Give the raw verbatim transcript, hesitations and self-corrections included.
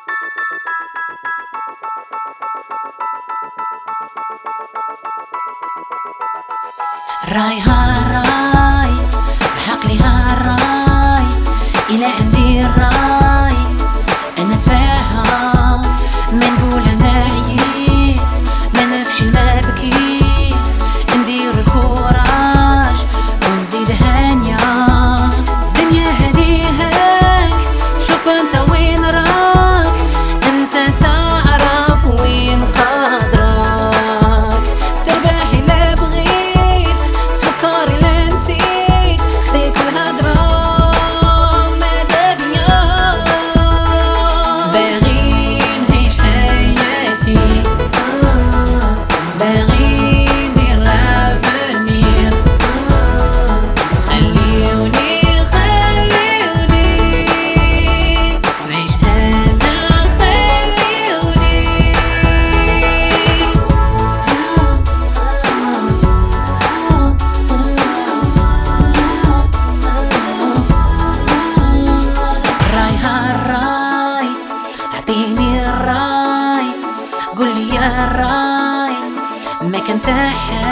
راي هاراي بعقلي هاراي إلى ندير راي أنا نتفاهم ما نقول أنا عييت ما نفشل ما بكيت ندير الكوراج ونزيد هانيا دنيا هادي هاك شوف انت وين راك انت تعرف وين قدرك تربح إلا بغيت تفكر إلا نسيت خذيك الهدرة ماذا بيا باغي نعيش حياتي باغي ندير لافونير خليوني خليوني نعيش أنا خليوني راي هالراي اعطيني الراي قولي يا راي ما كنت